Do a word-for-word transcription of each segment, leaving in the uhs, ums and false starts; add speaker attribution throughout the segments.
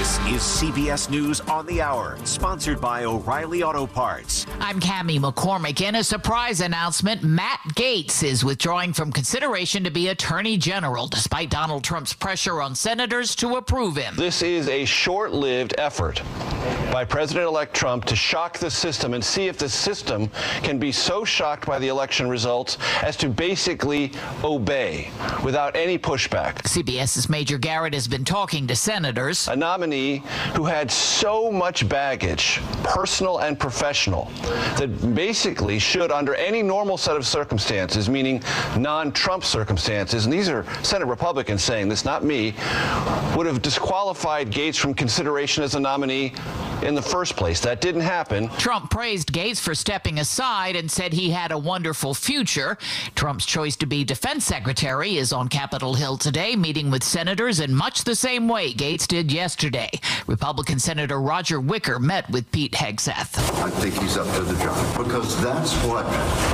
Speaker 1: This is C B S News on the Hour, sponsored by O'Reilly Auto Parts.
Speaker 2: I'm Cammie McCormick. In a surprise announcement, Matt Gaetz is withdrawing from consideration to be Attorney General, despite Donald Trump's pressure on senators to approve him.
Speaker 3: This is a short-lived effort by President-elect Trump to shock the system and see if the system can be so shocked by the election results as to basically obey without any pushback.
Speaker 2: CBS's Major Garrett has been talking to senators.
Speaker 3: A nominee who had so much baggage, personal and professional, that basically should, under any normal set of circumstances, meaning non-Trump circumstances, and these are Senate Republicans saying this, not me, would have disqualified Gaetz from consideration as a nominee in the first place. That didn't happen.
Speaker 2: Trump praised Gaetz for stepping aside and said he had a wonderful future. Trump's choice to be defense secretary is on Capitol Hill today, meeting with senators in much the same way Gaetz did yesterday. Republican Senator Roger Wicker met with Pete Hegseth.
Speaker 4: I think he's up to the job because that's what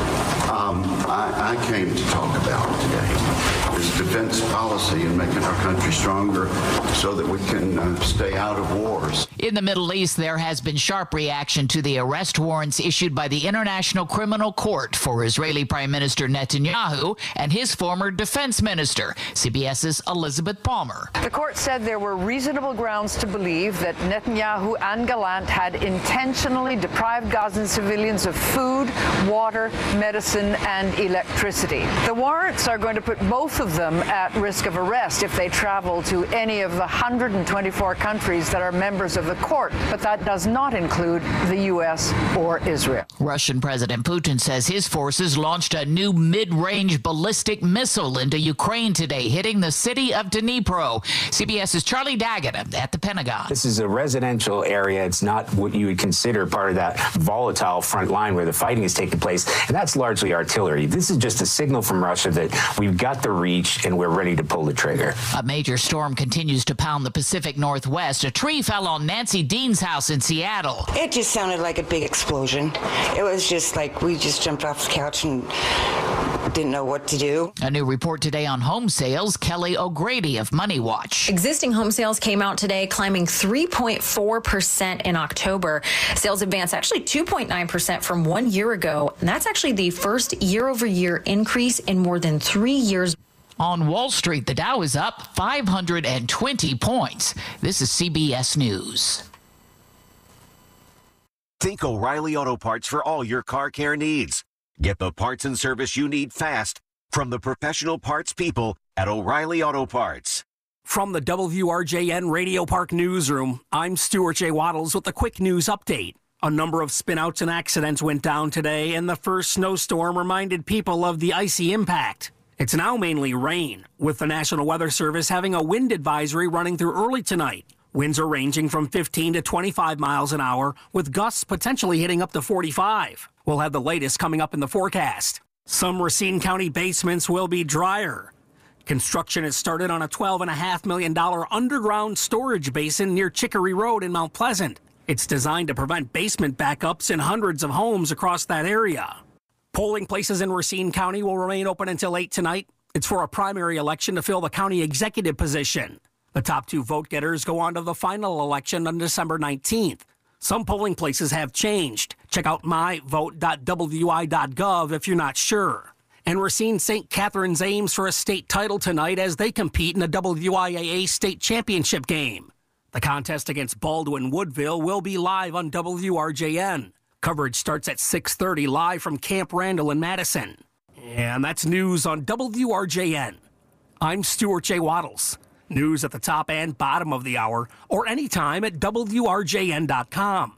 Speaker 4: um, I, I came to talk about today, is defense policy and making our country stronger so that we can uh, stay out of wars.
Speaker 2: In the Middle East, there has been sharp reaction to the arrest warrants issued by the International Criminal Court for Israeli Prime Minister Netanyahu and his former defense minister. CBS's Elizabeth Palmer.
Speaker 5: The court said there were reasonable grounds to believe that Netanyahu and Gallant had intentionally deprived Gazan civilians of food, water, medicine, and electricity. The warrants are going to put both of them at risk of arrest if they travel to any of the one hundred twenty-four countries that are members of the court, but that does not include the U S or Israel.
Speaker 2: Russian President Putin says his forces launched a new mid-range ballistic missile into Ukraine today, hitting the city of Dnipro. CBS's Charlie Daggett at the Pentagon.
Speaker 6: This is a residential area. It's not what you would consider part of that volatile front line where the fighting is taking place, and that's largely artillery. This is just a signal from Russia that we've got the reach and we're ready to pull the trigger.
Speaker 2: A major storm continues to pound the Pacific Northwest. A tree fell on Nancy Dean's house in Seattle.
Speaker 7: It just sounded like a big explosion. It was just like we just jumped off the couch and didn't know what to do.
Speaker 2: A new report today on home sales. Kelly O'Grady of Money Watch.
Speaker 8: Existing home sales came out today, climbing three point four percent in October. Sales advanced actually two point nine percent from one year ago, and that's actually the first year-over-year increase in more than three years.
Speaker 2: On Wall Street, the Dow is up five hundred twenty points. This is C B S News.
Speaker 1: Think O'Reilly Auto Parts for all your car care needs. Get the parts and service you need fast from the professional parts people at O'Reilly Auto Parts.
Speaker 9: From the W R J N Radio Park Newsroom, I'm Stuart J. Waddles with a quick news update. A number of spinouts and accidents went down today, and the first snowstorm reminded people of the icy impact. It's now mainly rain, with the National Weather Service having a wind advisory running through early tonight. Winds are ranging from fifteen to twenty-five miles an hour, with gusts potentially hitting up to forty-five. We'll have the latest coming up in the forecast. Some Racine County basements will be drier. Construction has started on a twelve point five million dollars underground storage basin near Chicory Road in Mount Pleasant. It's designed to prevent basement backups in hundreds of homes across that area. Polling places in Racine County will remain open until eight tonight. It's for a primary election to fill the county executive position. The top two vote-getters go on to the final election on December nineteenth. Some polling places have changed. Check out my vote dot w i dot gov if you're not sure. And Racine Saint Catherine's aims for a state title tonight as they compete in the W I A A state championship game. The contest against Baldwin Woodville will be live on W R J N. Coverage starts at six thirty live from Camp Randall in Madison. And that's news on W R J N. I'm Stuart J. Waddles. News at the top and bottom of the hour, or anytime at W R J N dot com.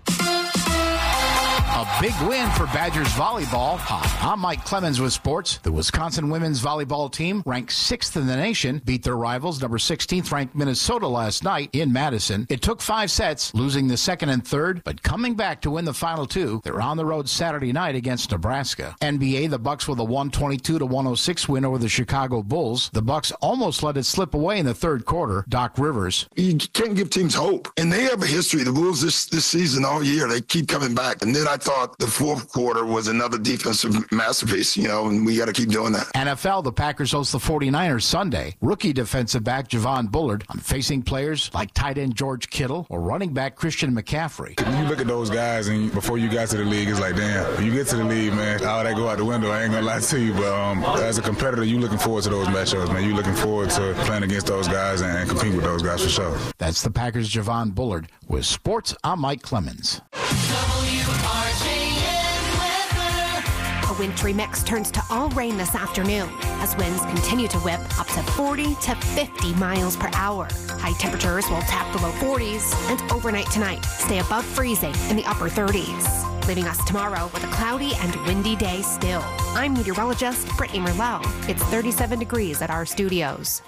Speaker 10: A big win for Badgers volleyball. Hi, I'm Mike Clemens with sports. The Wisconsin women's volleyball team, ranked sixth in the nation, beat their rivals, number sixteenth ranked Minnesota last night in Madison. It took five sets, losing the second and third, but coming back to win the final two. They're on the road Saturday night against Nebraska. N B A, the Bucks with a one twenty-two to one oh six win over the Chicago Bulls. The Bucks almost let it slip away in the third quarter. Doc Rivers.
Speaker 11: You can't give teams hope, and they have a history. The Bulls this, this season all year, they keep coming back. And then I thought the fourth quarter was another defensive masterpiece, you know, and we got to keep doing that.
Speaker 10: N F L, the Packers host the 49ers Sunday. Rookie defensive back Javon Bullard on facing players like tight end George Kittle or running back Christian McCaffrey.
Speaker 12: When you look at those guys and before you got to the league, it's like, damn, when you get to the league, man, all that go out the window. I ain't going to lie to you, but um, as a competitor, you looking forward to those matchups, man. You looking forward to playing against those guys and compete with those guys for sure.
Speaker 10: That's the Packers' Javon Bullard. With sports, I'm Mike Clemens.
Speaker 13: W R J N weather. A wintry mix turns to all rain this afternoon as winds continue to whip up to forty to fifty miles per hour. High temperatures will tap the low forties and overnight tonight stay above freezing in the upper thirties. Leaving us tomorrow with a cloudy and windy day still. I'm meteorologist Brittany Merlot. It's thirty-seven degrees at our studios.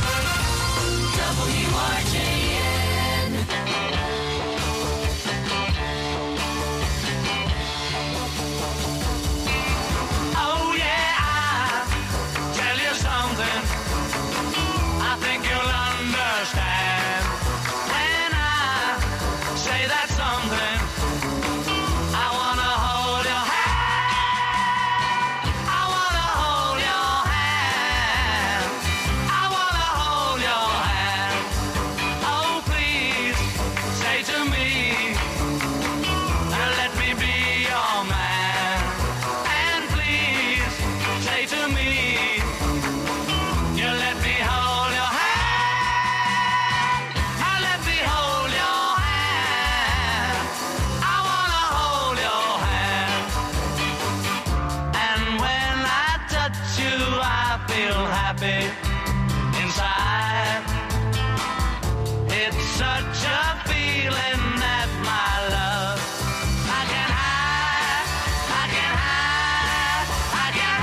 Speaker 14: W R J N.
Speaker 15: Oh yeah, I'll tell you something. I think you'll understand when I say that something. I wanna hold your hand. I wanna hold your hand. I wanna hold your hand. Oh, please say to me, let me be your man. And please say to me, you let me hold your hand. I let me hold your hand. I wanna hold your hand. And when I touch you, I feel happy inside. It's such a feeling that my love I can hide, I can hide, I can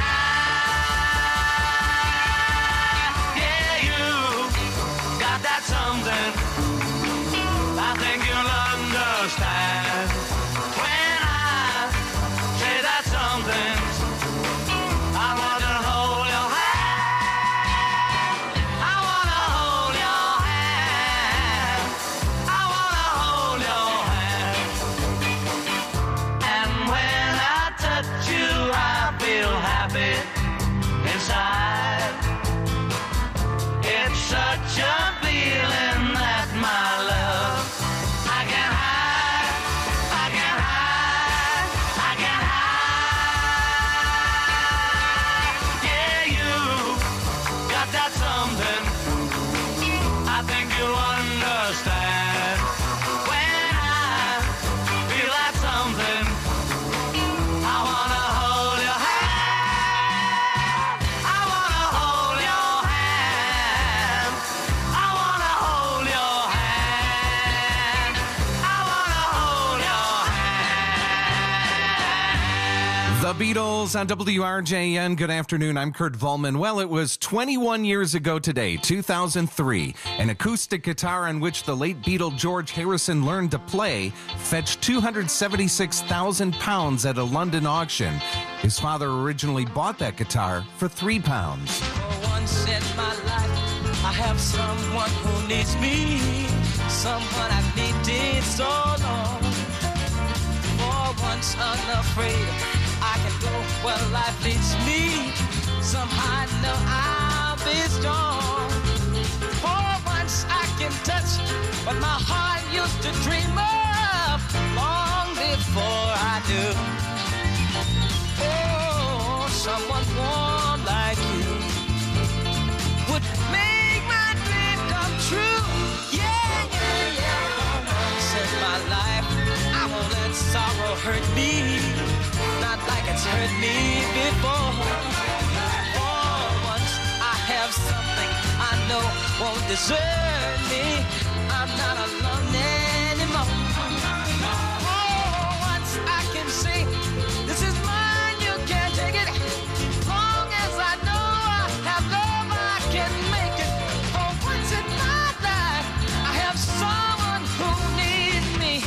Speaker 15: hide. Yeah, you got that something. I think you'll understand when I say that something. I wanna hold your hand. I wanna hold your hand. I wanna hold your hand. And when I touch you, I feel happy inside. It's such a feeling that my love I can hide, I can hide, I can hide. Yeah, you got that something. I think you'll understand when I feel that something. I wanna hold your hand. I wanna hold your hand. I wanna hold your hand. I wanna hold your hand.
Speaker 16: The Beatles on W R J N. Good afternoon. I'm Kurt Volman. Well, it was twenty-one years ago today, two thousand three. An acoustic guitar on which the late Beatle George Harrison learned to play fetched two hundred seventy-six thousand pounds at a London auction. His father originally bought that guitar for three pounds.
Speaker 15: For once in my life, I have someone who needs me, someone I've needed so long. For once unafraid, I can go where life leads me. Somehow I know I'll be strong. For once I can touch what my heart used to dream of long before I do. Oh, someone warm like you would make my dream come true. Yeah, yeah, yeah. For once in my life, I won't let sorrow hurt me, not like it's hurt me before. For once I have something I know won't desert me. I'm not alone anymore. For once I can say, this is mine, you can't take it. Long as I know I have love, I can make it. For once in my life, I have someone who needs me.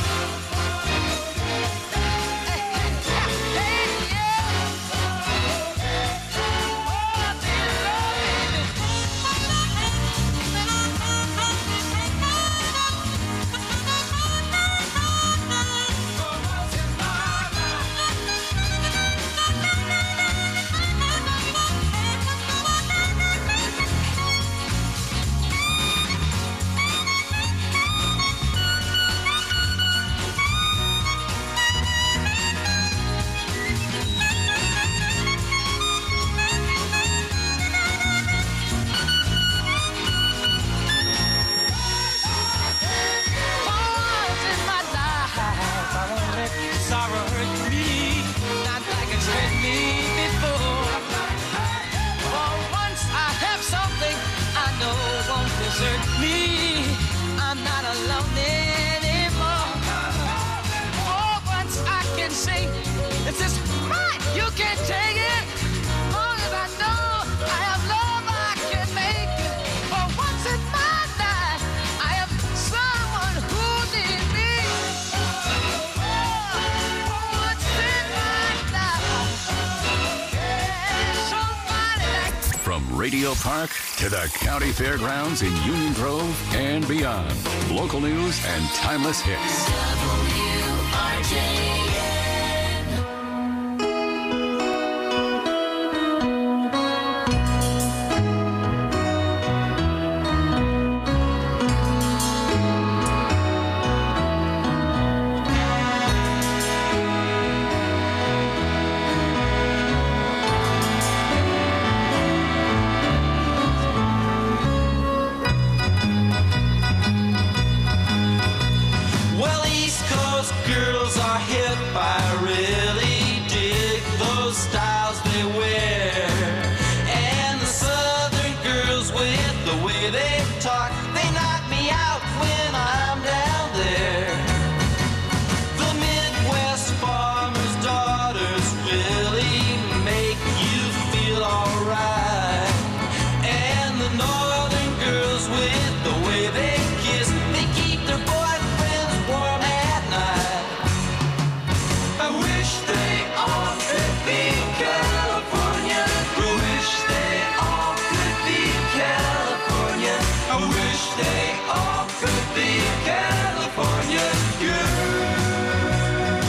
Speaker 17: Memorial Park to the county fairgrounds in Union Grove and beyond. Local news and timeless hits.
Speaker 14: W R J N.
Speaker 15: Well, East Coast girls are hip. I really dig those styles they wear. And the Southern girls with the way they talk, they knock me out when I'm down there. The Midwest farmers' daughters really make you feel alright. And the Northern girls with the way they kiss, they keep their boyfriends warm at night. I wish they all could be California. I wish they all could be California. I wish they all could be California girls.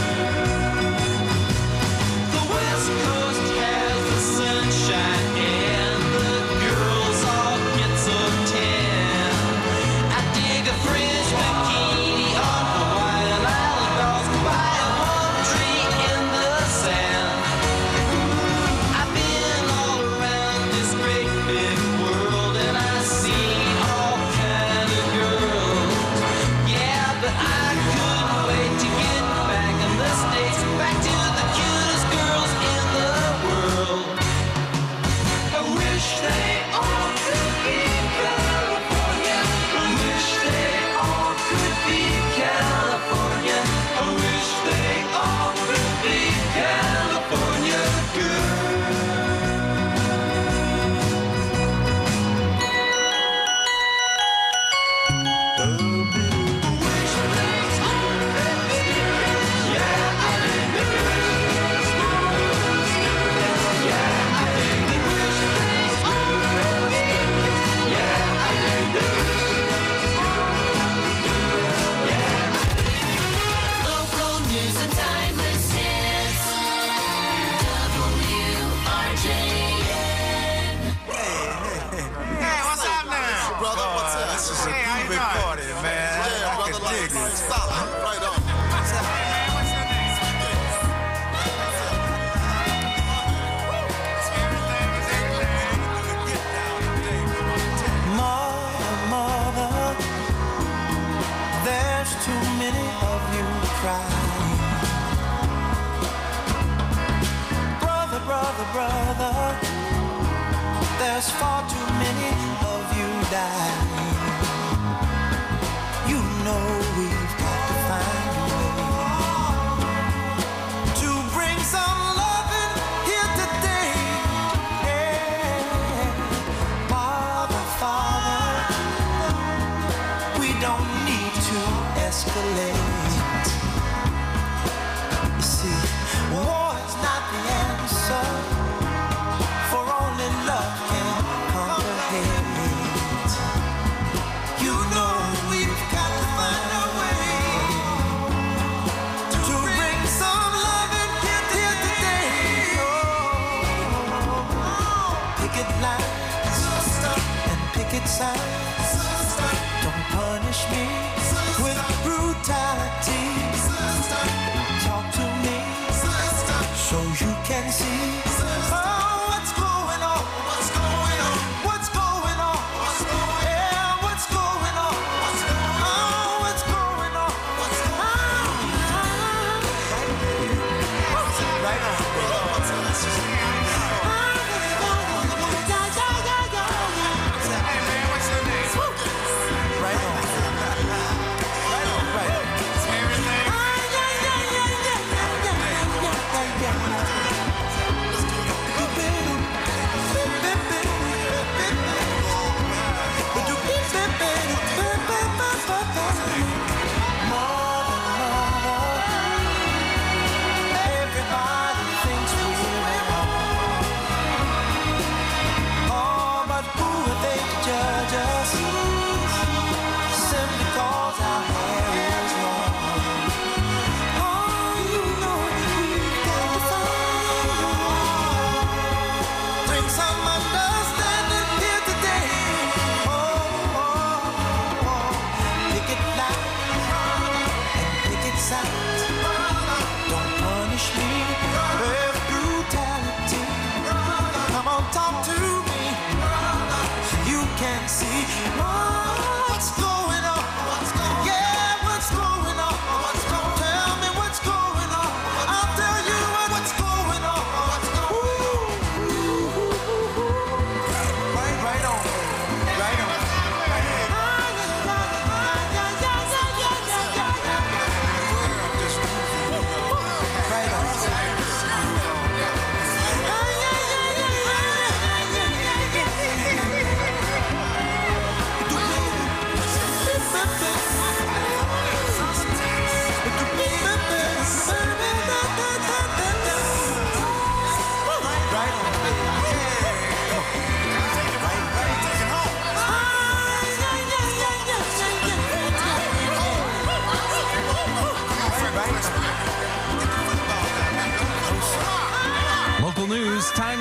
Speaker 15: The West Coast has the sunshine and the girls all get so tan. I dig a fringe bikini on Hawaiian Island girls by a palm tree in the sand. I've been all around this great big world and I've seen all kind of girls. Yeah, but I couldn't wait to get back in the States, back to the cutest girls in the world. I wish they all could be California. I wish they all could be California. I wish they all could be California Local news and timeless hits. W R J N.
Speaker 18: Hey, what's up now? Brother, what's up? This is a hey, big party, man. Yeah, I brother, can dig it. Solid. Right on.
Speaker 19: Mother, mother, there's too many of you crying. Brother, brother, brother, there's far too many of you dying. You know we've got to find a way to bring some loving here today. Yeah. Father, Father, we don't need to escalate. You see, war is not the answer, for only love can conquer hate. You know we've got to find a way to bring some loving here, here today. Oh, picket lines and picket signs. Don't punish me with brutality.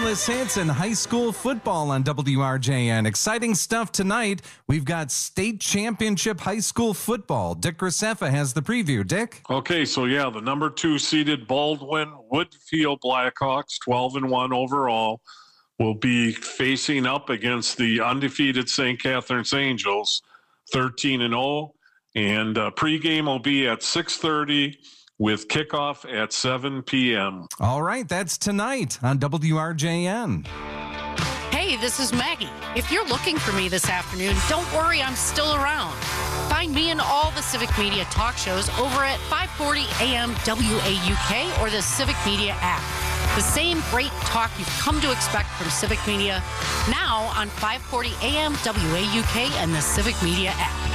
Speaker 16: Timeless hits and high school football on W R J N. Exciting stuff tonight. We've got state championship high school football. Dick Graceffa has the preview. Dick?
Speaker 20: Okay, so yeah, the number two seeded Baldwin Woodfield Blackhawks, twelve and one overall, will be facing up against the undefeated Saint Catharines Angels, thirteen and oh. And uh, pregame will be at six thirty with kickoff at seven p.m.
Speaker 16: All right, that's tonight on W R J N.
Speaker 21: Hey, this is Maggie. If you're looking for me this afternoon, don't worry, I'm still around. Find me in all the Civic Media talk shows over at five forty A M W A U K or the Civic Media app. The same great talk you've come to expect from Civic Media, now on five forty A M W A U K and the Civic Media app.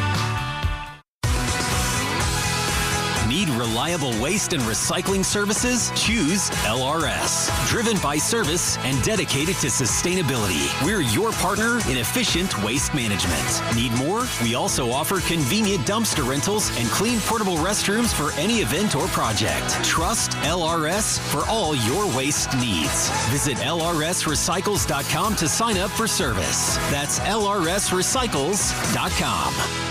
Speaker 22: Need reliable waste and recycling services? Choose L R S. Driven by service and dedicated to sustainability. We're your partner in efficient waste management. Need more? We also offer convenient dumpster rentals and clean portable restrooms for any event or project. Trust L R S for all your waste needs. Visit L R S recycles dot com to sign up for service. That's L R S recycles dot com.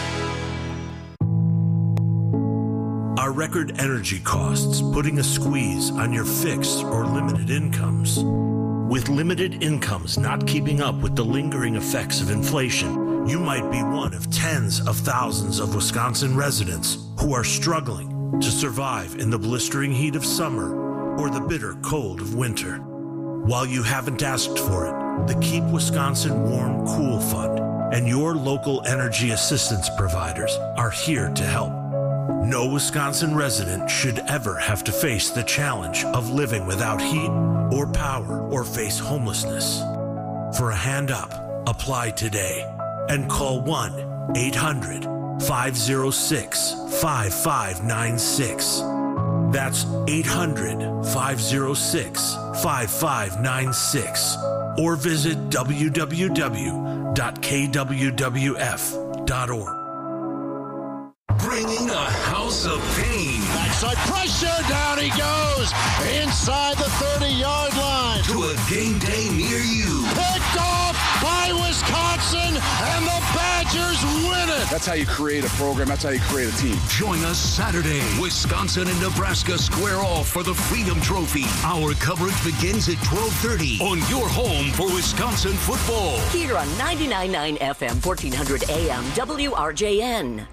Speaker 23: Are record energy costs putting a squeeze on your fixed or limited incomes? With limited incomes not keeping up with the lingering effects of inflation, you might be one of tens of thousands of Wisconsin residents who are struggling to survive in the blistering heat of summer or the bitter cold of winter. While you haven't asked for it, the Keep Wisconsin Warm Cool Fund and your local energy assistance providers are here to help. No Wisconsin resident should ever have to face the challenge of living without heat or power or face homelessness. For a hand up, apply today and call one eight hundred five oh six five five nine six. That's eight hundred five oh six five five nine six or visit w w w dot k w w f dot org.
Speaker 24: Bringing a house of pain.
Speaker 25: Backside pressure, down he goes, inside the thirty-yard line.
Speaker 24: To a game day near you.
Speaker 25: Picked off by Wisconsin, and the Badgers win it.
Speaker 26: That's how you create a program. That's how you create a team.
Speaker 24: Join us Saturday. Wisconsin and Nebraska square off for the Freedom Trophy. Our coverage begins at twelve thirty on your home for Wisconsin football.
Speaker 27: Here on ninety-nine point nine F M, fourteen hundred A M, W R J N.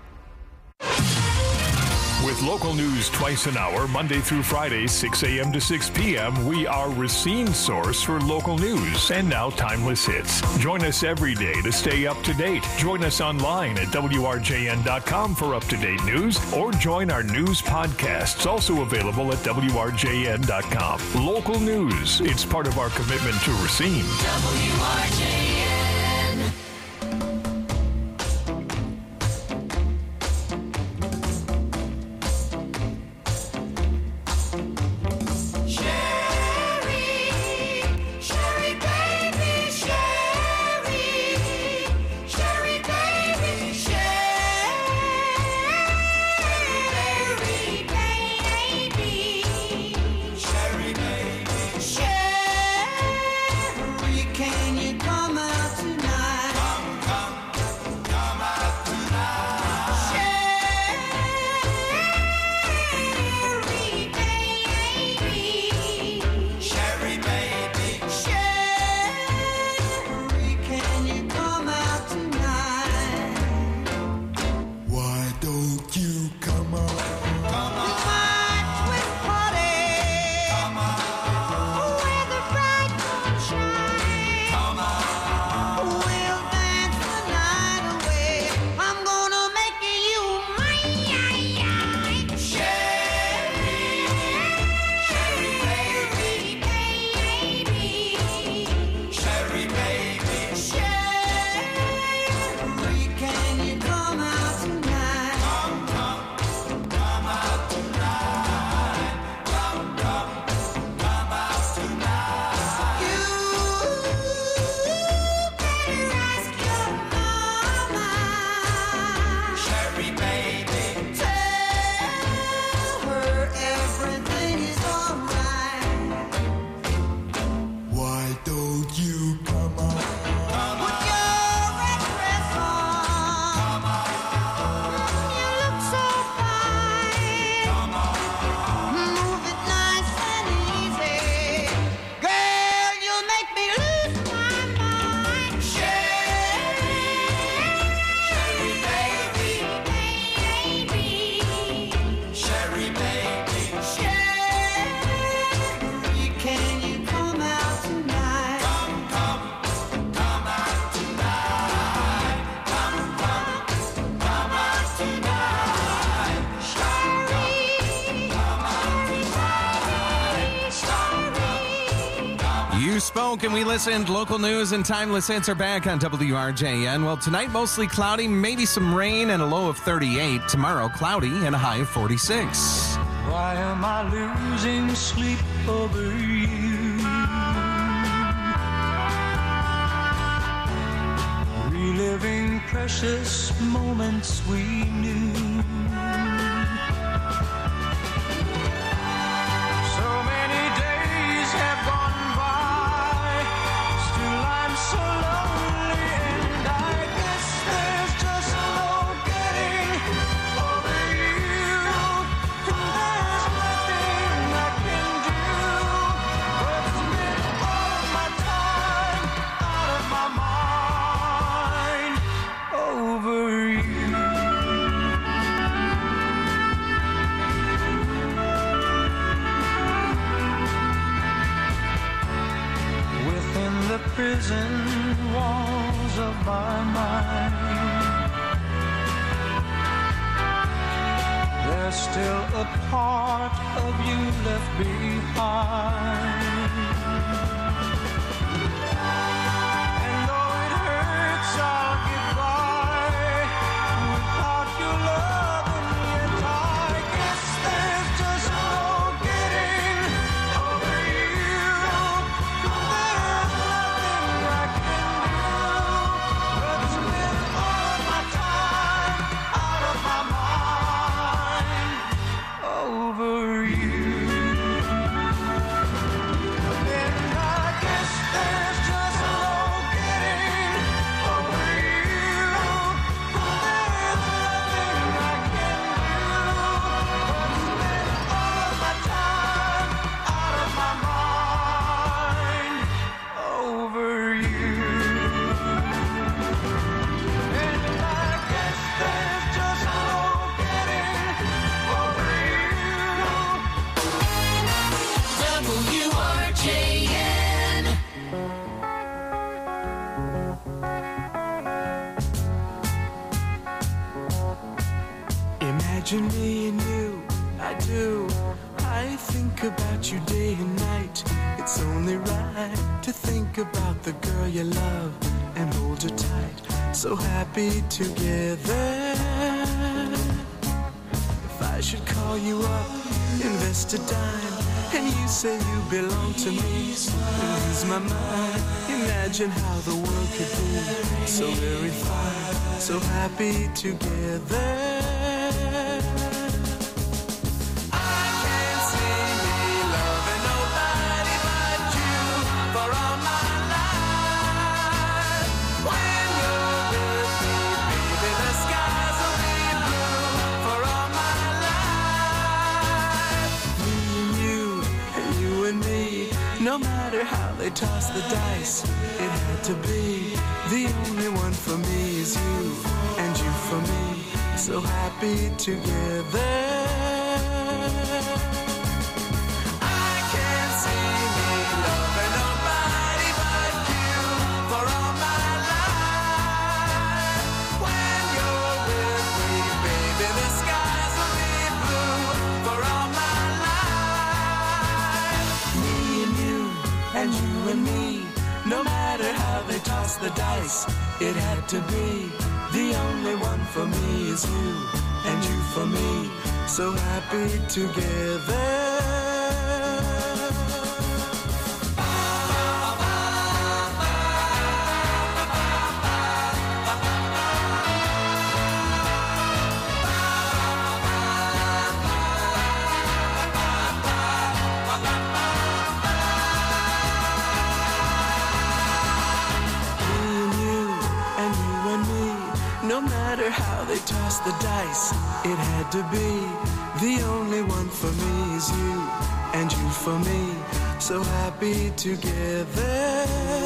Speaker 28: With local news twice an hour, Monday through Friday, six a.m. to six p.m., we are Racine's source for local news. And now, Timeless Hits. Join us every day to stay up to date. Join us online at W R J N dot com for up-to-date news, or join our news podcasts, also available at W R J N dot com. Local news. It's part of our commitment to Racine.
Speaker 14: W R J N.
Speaker 19: Can you come
Speaker 16: You spoke and we listened. Local news and timeless hits are back on W R J N. Well, tonight mostly cloudy, maybe some rain and a low of thirty-eight. Tomorrow cloudy and a high of forty-six.
Speaker 19: Why am I losing sleep over you? Reliving precious moments we knew. So many days have gone by, still I'm so lonely, and I guess there's just no getting over you. And there's nothing I can do but spend all of my time out of my mind over you. Within the prison walls of my mind, there's still a part of you left behind. And though it hurts, I'll get by without your love, and yet I guess there's just no getting over you. There's nothing I can do but spend all of my time out of my mind over you. And I guess there's just no getting over you. There's nothing I can do but spend all of my time out of my mind over you. And I guess there's just no getting over you.
Speaker 14: W R J N.
Speaker 19: Imagine me and you, I do. I think about you day and night. It's only right to think about the girl you love and hold her tight. So happy together. If I should call you up, invest a dime, and you say you belong to me, and lose my mind. Imagine how the world could be so very fine, so happy together. I can't see me loving nobody but you for all my life. When you're with me, baby, the skies will be blue for all my life. Me and you, and you and me, no matter how they toss the dice, it had to be. The only one for me is you, and you for me, so happy together. I can't see me loving nobody but you for all my life. When you're with me, baby, the skies will be blue for all my life. Me and you, and you and me, no matter how they toss the dice, it had to be. The only one for me is you, and you for me, so happy together. No matter how they toss the dice, it had to be. The only one for me is you, and you for me, so happy together.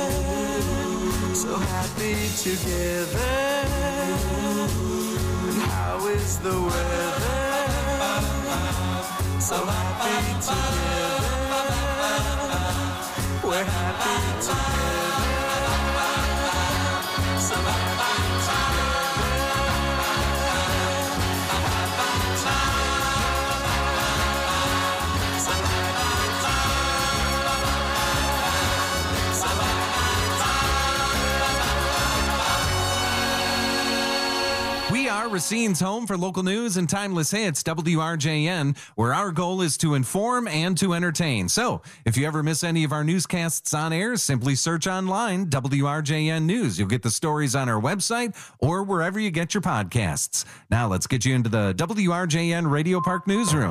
Speaker 19: So happy together. And how is the weather? So happy together. We're happy together. So happy together.
Speaker 16: Racine's home for local news and timeless hits, W R J N, where our goal is to inform and to entertain. So, if you ever miss any of our newscasts on air, simply search online, W R J N News. You'll get the stories on our website or wherever you get your podcasts. Now, let's get you into the W R J N Radio Park Newsroom.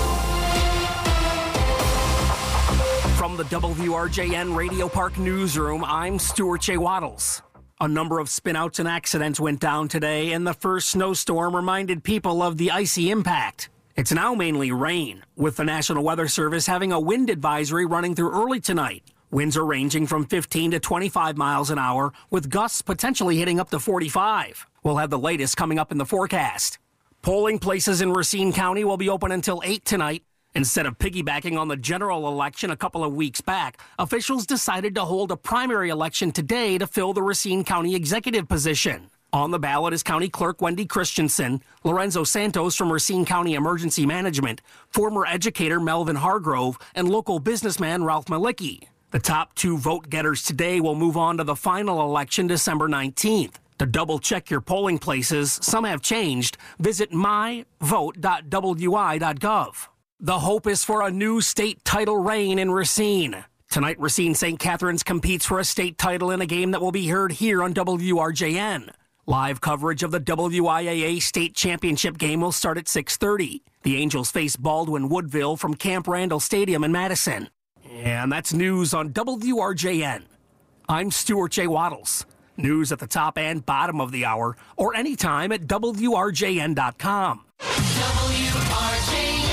Speaker 9: From the W R J N Radio Park Newsroom, I'm Stuart J. Waddles. A number of spinouts and accidents went down today, and the first snowstorm reminded people of the icy impact. It's now mainly rain, with the National Weather Service having a wind advisory running through early tonight. Winds are ranging from fifteen to twenty-five miles an hour, with gusts potentially hitting up to forty-five. We'll have the latest coming up in the forecast. Polling places in Racine County will be open until eight tonight. Instead of piggybacking on the general election a couple of weeks back, officials decided to hold a primary election today to fill the Racine County executive position. On the ballot is County Clerk Wendy Christensen, Lorenzo Santos from Racine County Emergency Management, former educator Melvin Hargrove, and local businessman Ralph Malicki. The top two vote getters today will move on to the final election December nineteenth. To double-check your polling places, some have changed. Visit my vote dot w i dot gov. The hope is for a new state title reign in Racine. Tonight, Racine Saint Catharines competes for a state title in a game that will be heard here on W R J N. Live coverage of the W I A A state championship game will start at six thirty. The Angels face Baldwin Woodville from Camp Randall Stadium in Madison. And that's news on W R J N. I'm Stuart J. Waddles. News at the top and bottom of the hour, or anytime at W R J N dot com.
Speaker 14: W R J N.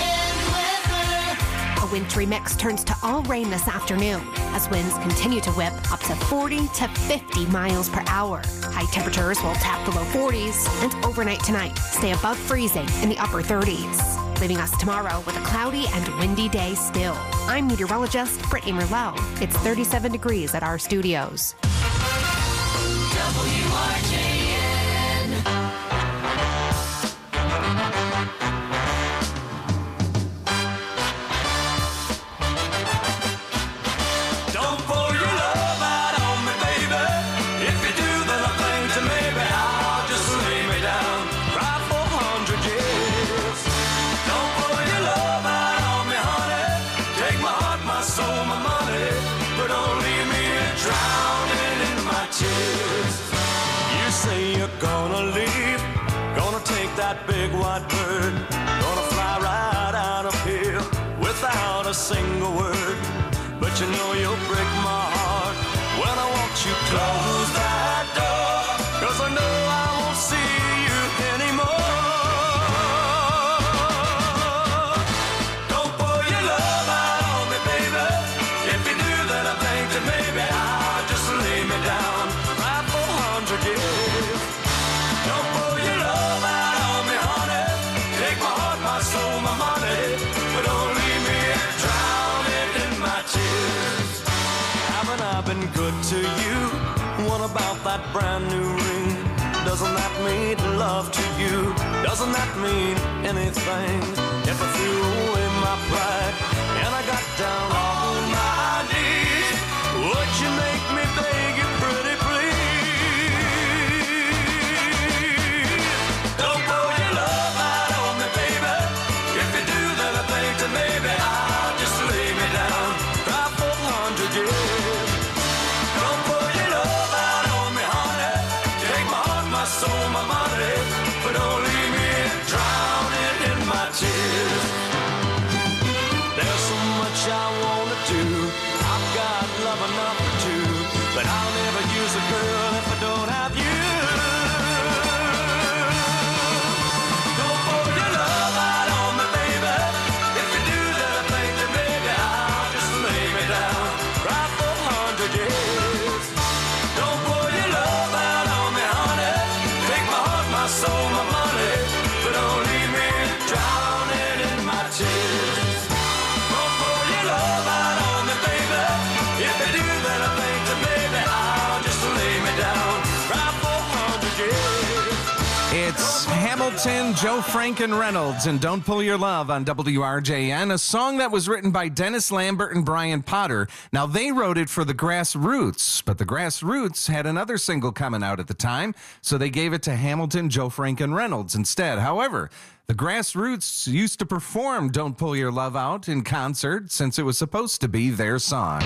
Speaker 13: A wintry mix turns to all rain this afternoon as winds continue to whip up to forty to fifty miles per hour. High temperatures will tap the low forties, and overnight tonight stay above freezing in the upper thirties. Leaving us tomorrow with a cloudy and windy day still. I'm meteorologist Brittany Merlot. It's thirty-seven degrees at our studios.
Speaker 14: W R J N.
Speaker 1: Don't pour your love out on me, baby. If you do, then I think that maybe I'll just lay me down right for a hundred years. Don't pour your love out on me, honey. Take my heart, my soul, my money, but don't leave me drowning in my tears. You say you're gonna leave, gonna take that big white bird, gonna fly right out of here without a single word. But you know you'll break my heart when I watch you close that door, 'cause I know I won't see you anymore. Don't pour your love out on me, baby. If you do, then I think that maybe I'll just lay me down right for a hundred years. Don't pour your love out on me, honey. Take my heart, my soul, my money, but don't leave me drowning in my tears. Haven't I been good to you? What about that brand new ring? Doesn't that mean love to you? Doesn't that mean anything? If I threw away my pride and I got down on my knees, would you make me beg you pretty please? Don't pour your love out on me, baby. If you do, then I think that maybe I'll just lay me down right for a hundred years. Don't pour your love out on me, honey. Take my heart, my soul, my money, but don't leave me drowning in my tears. There's so much I wanna do. I've got love enough for two, but I'll never use a girl if I don't have you. Don't pour your love out on me, baby. If you do, then I think that maybe I'll just lay me down right for a hundred years. Don't pour your love out on me, honey. Take my heart, my soul, my money, but don't leave me drowning in my tears. Don't pour your love out on me, baby. If you do, then I think that maybe I'll just lay me
Speaker 16: Hamilton, Joe Franken Reynolds, and Don't Pull Your Love on W R J N, a song that was written by Dennis Lambert and Brian Potter. Now, they wrote it for the Grassroots, but the Grassroots had another single coming out at the time, so they gave it to Hamilton, Joe Franken Reynolds instead. However, the Grassroots used to perform Don't Pull Your Love Out in concert since it was supposed to be their song.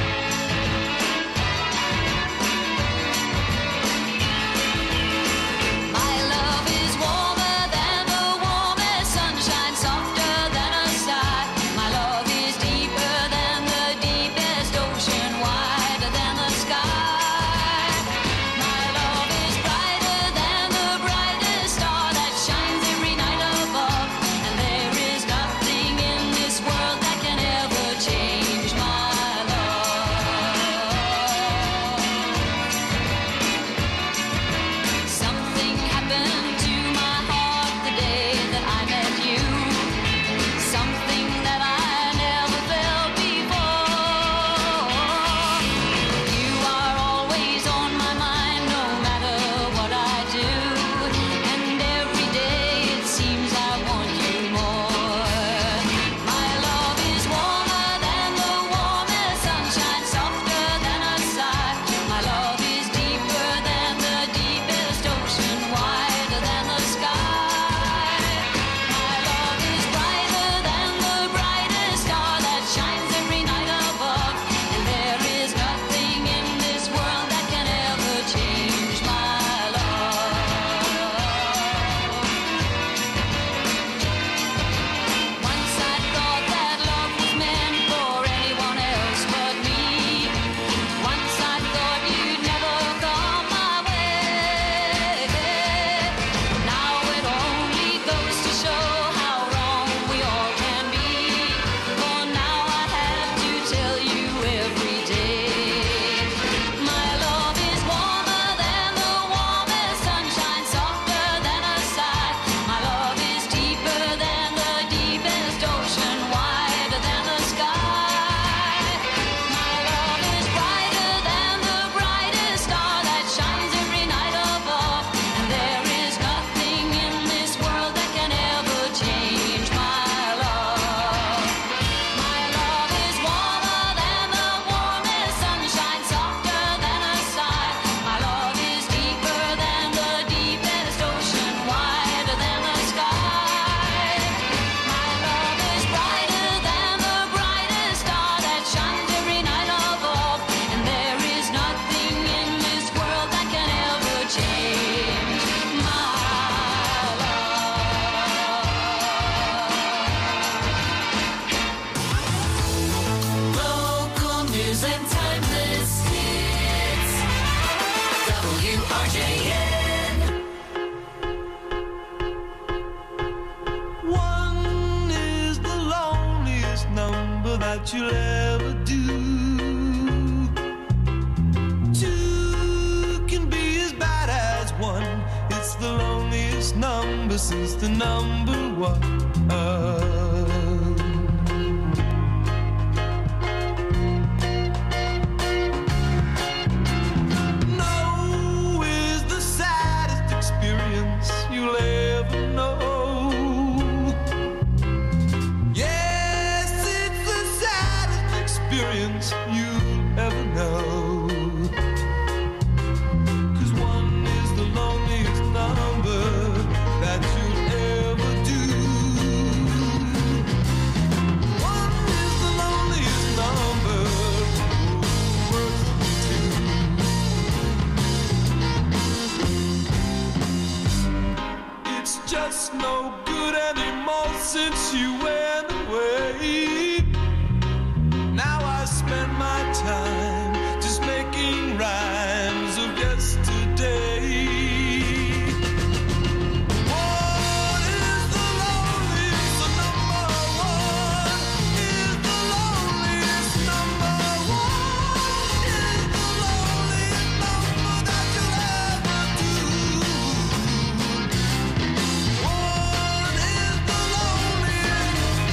Speaker 19: That you'll ever do. Two can be as bad as one. It's the loneliest number since the number one. No is the saddest experience you'll ever know. Experience you'll ever know. 'Cause one is the loneliest number that you'll ever do. One is the loneliest number, worth two. It's just no good anymore since you went away. Now I spend my time just making rhymes of yesterday. One is the loneliest, the number one is the loneliest number. One is the loneliest number that you'll ever do. One is the loneliest.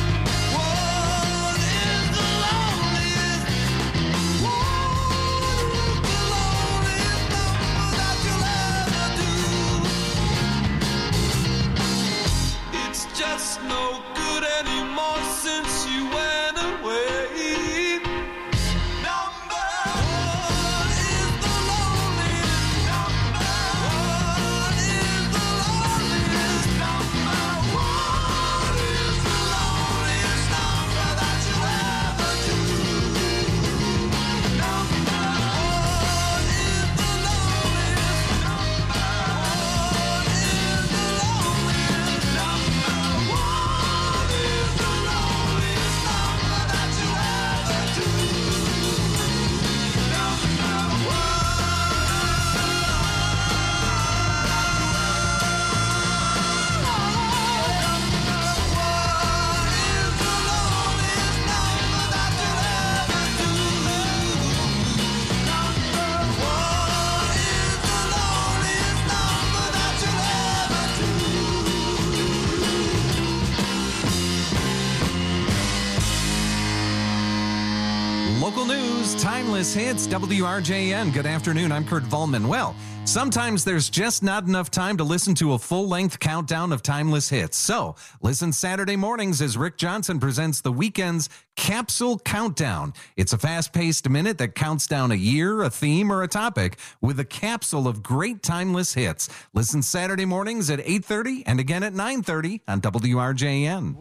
Speaker 16: Local news, timeless hits, W R J N. Good afternoon, I'm Kurt Volman. Well, sometimes there's just not enough time to listen to a full-length countdown of timeless hits. So, listen Saturday mornings as Rick Johnson presents the weekend's Capsule Countdown. It's a fast-paced minute that counts down a year, a theme, or a topic with a capsule of great timeless hits. Listen Saturday mornings at eight thirty and again at nine thirty on W R J N.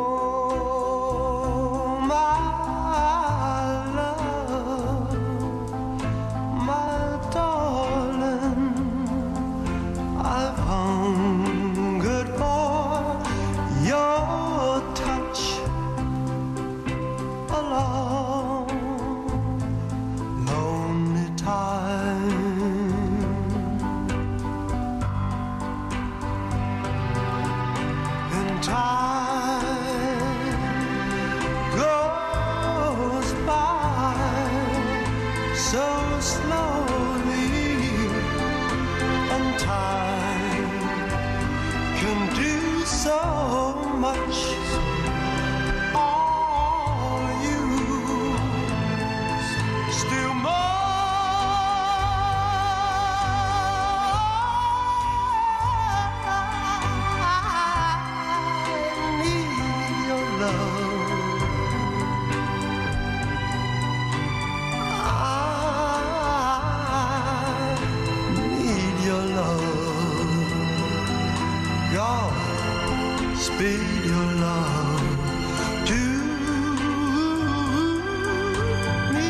Speaker 19: Speed your love to me.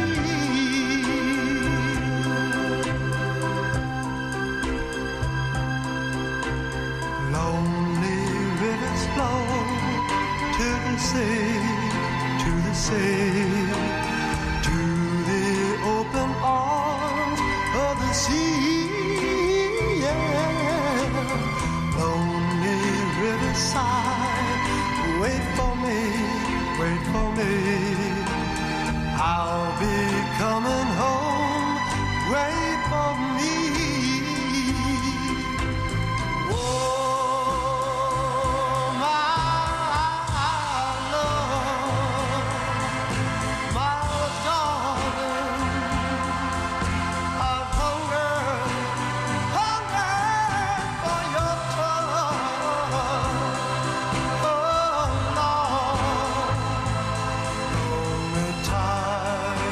Speaker 19: Lonely rivers flow to the sea, to the sea, to the open arms of the sea. Yeah. Lonely riverside, wait for me, wait for me. I'll be coming home, wait for me. Oh, my love, my darling, I've hungered, hungered for your touch. Oh, Lord, hold me tight.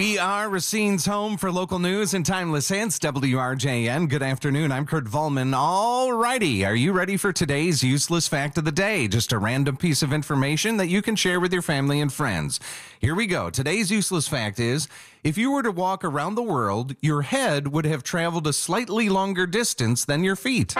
Speaker 16: We are Racine's home for local news and timeless hits, W R J N. Good afternoon. I'm Kurt Volman. All righty. Are you ready for today's useless fact of the day? Just a random piece of information that you can share with your family and friends. Here we go. Today's useless fact is, if you were to walk around the world, your head would have traveled a slightly longer distance than your feet.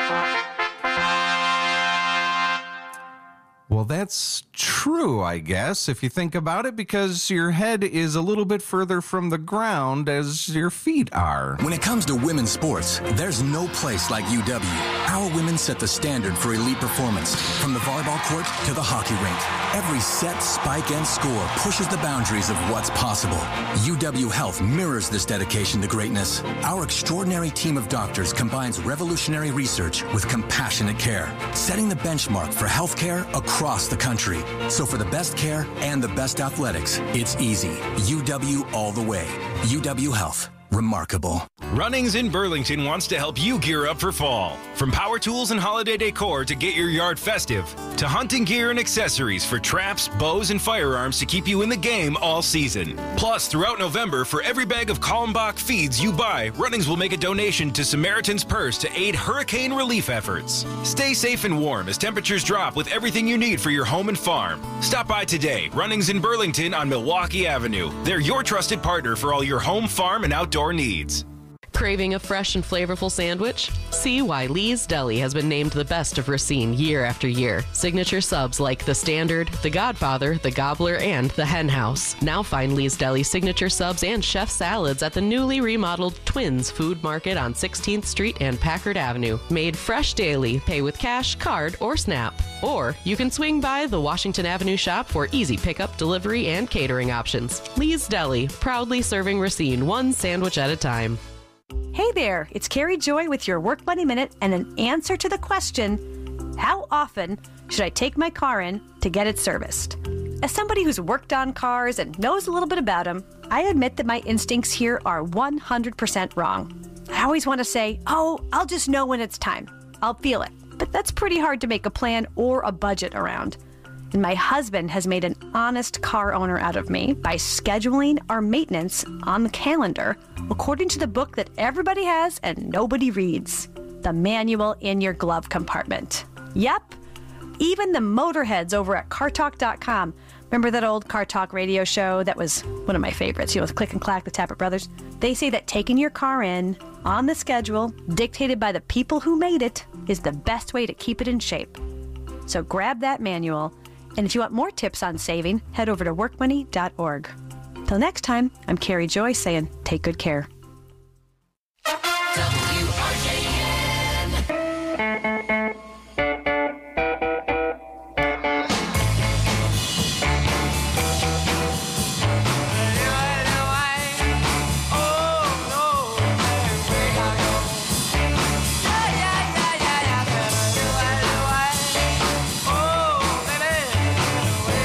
Speaker 16: Well, that's true, I guess, if you think about it, because your head is a little bit further from the ground as your feet are.
Speaker 2: When it comes to women's sports, there's no place like U W. Our women set the standard for elite performance, from the volleyball court to the hockey rink. Every set, spike, and score pushes the boundaries of what's possible. U W Health mirrors this dedication to greatness. Our extraordinary team of doctors combines revolutionary research with compassionate care, setting the benchmark for healthcare across across the country. So for the best care and the best athletics, it's easy. U W all the way. U W Health. Remarkable.
Speaker 3: Runnings in Burlington wants to help you gear up for fall. From power tools and holiday decor to get your yard festive, to hunting gear and accessories for traps, bows, and firearms to keep you in the game all season. Plus, throughout November, for every bag of Kalmbach feeds you buy, Runnings will make a donation to Samaritan's Purse to aid hurricane relief efforts. Stay safe and warm as temperatures drop with everything you need for your home and farm. Stop by today. Runnings in Burlington on Milwaukee Avenue. They're your trusted partner for all your home, farm, and outdoor needs.
Speaker 4: Craving a fresh and flavorful sandwich? See why Lee's Deli has been named the best of Racine year after year. Signature subs like The Standard, The Godfather, The Gobbler, and The Hen House. Now find Lee's Deli signature subs and chef salads at the newly remodeled Twins Food Market on sixteenth Street and Packard Avenue. Made fresh daily. Pay with cash, card, or SNAP. Or you can swing by the Washington Avenue shop for easy pickup, delivery, and catering options. Lee's Deli, proudly serving Racine one sandwich at a time.
Speaker 5: Hey there, it's Carrie Joy with your Work Money Minute and an answer to the question, how often should I take my car in to get it serviced? As somebody who's worked on cars and knows a little bit about them, I admit that my instincts here are one hundred percent wrong. I always want to say, oh, I'll just know when it's time. I'll feel it. But that's pretty hard to make a plan or a budget around. And my husband has made an honest car owner out of me by scheduling our maintenance on the calendar according to the book that everybody has and nobody reads, the manual in your glove compartment. Yep, even the motorheads over at car talk dot com. Remember that old Car Talk radio show that was one of my favorites, you know, with Click and Clack, the Tappet Brothers? They say that taking your car in on the schedule, dictated by the people who made it, is the best way to keep it in shape. So grab that manual. And if you want more tips on saving, head over to work money dot org. Till next time, I'm Carrie Joy saying, take good care.
Speaker 14: W R J N.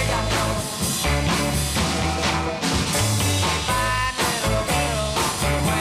Speaker 1: Find little girl,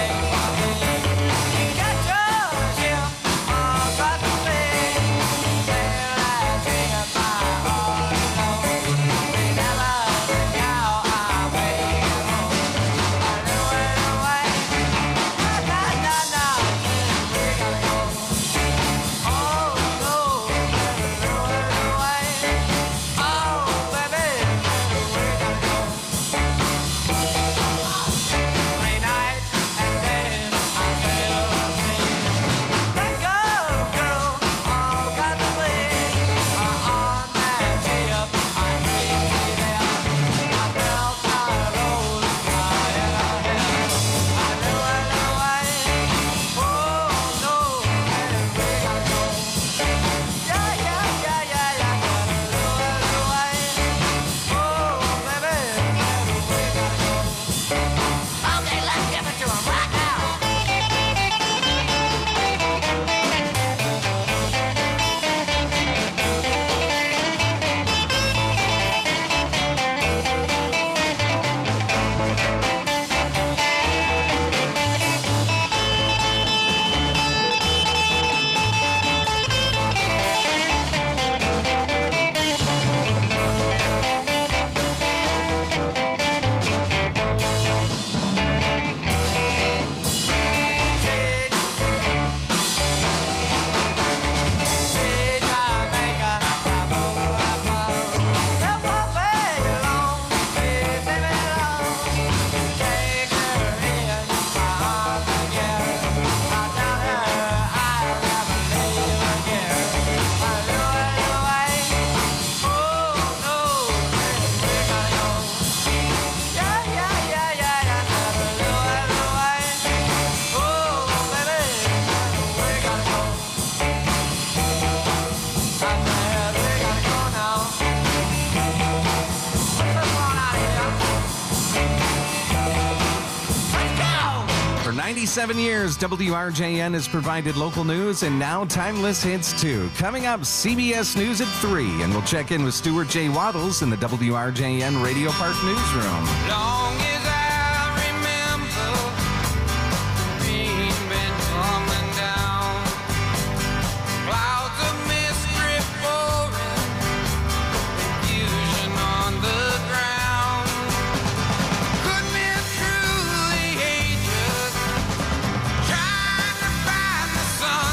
Speaker 16: ninety-seven years, W R J N has provided local news and now timeless hits too. Coming up, C B S News at three, and we'll check in with Stuart J. Waddles in the W R J N Radio Park newsroom.
Speaker 1: Long as I remember, the rain been coming down. Clouds of mist drift pouring, confusion on the ground. Could men truly hate us, trying to find the sun?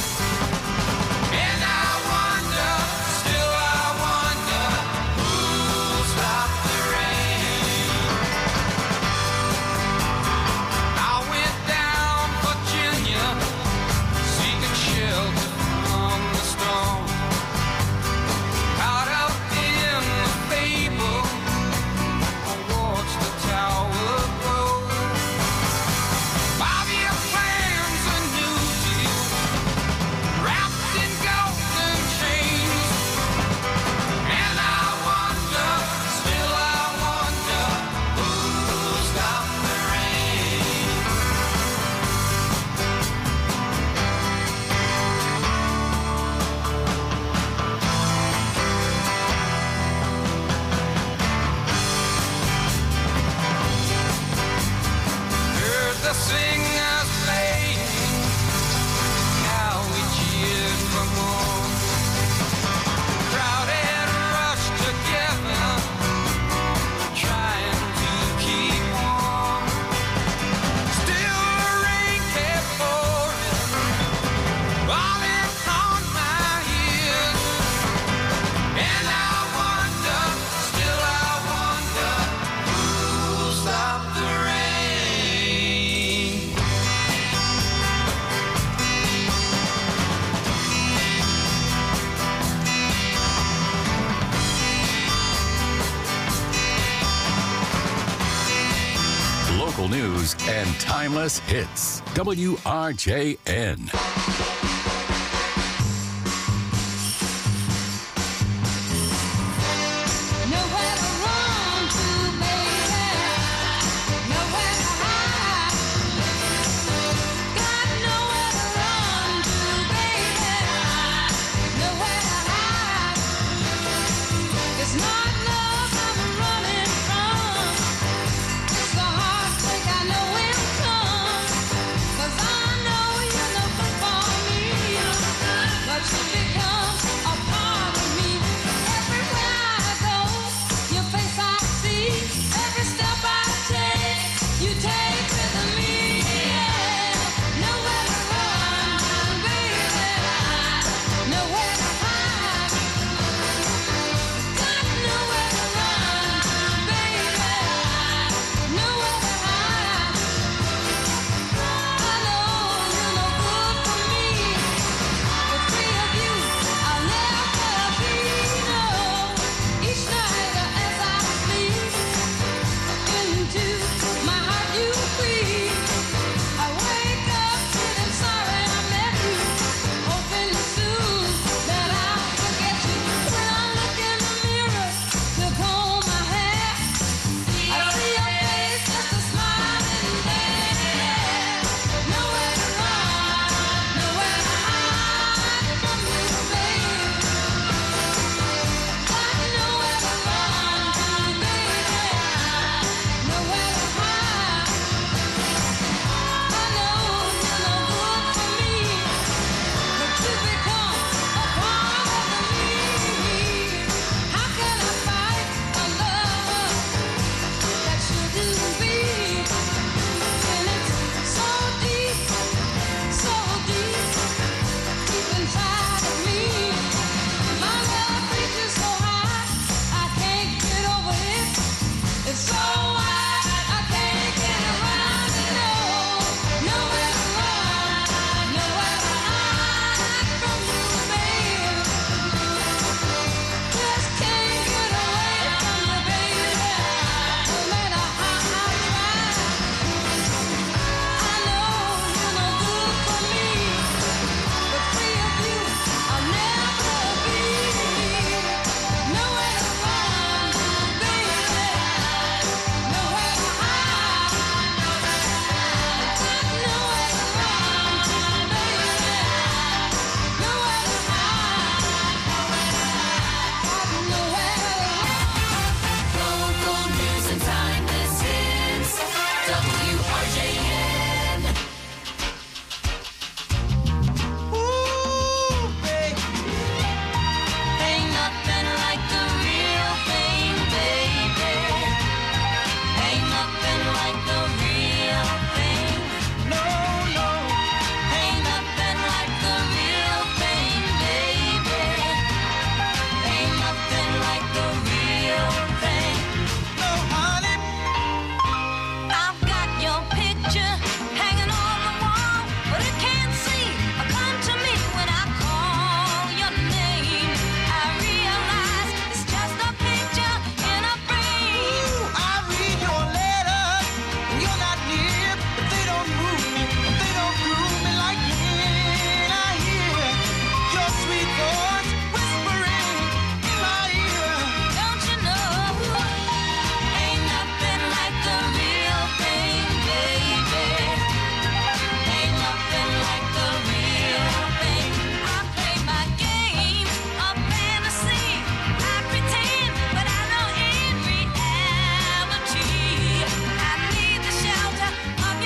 Speaker 1: And I wonder, still I wonder, who'll stop the rain? I went down Virginia, seeking shelter from the storm. Caught up in the fable, I watched the tower grow. Five-year plans, a new deal, wrapped in golden chains. And I wonder, still I wonder, who'll stop the rain? Heard the singers playing, how we cheered for more. Crowd had rushed together, trying to keep warm. Still the rain kept pouring, falling on my ears. And I wonder, still I wonder, who'll stop the rain?
Speaker 24: Local news and timeless hits. W R J N.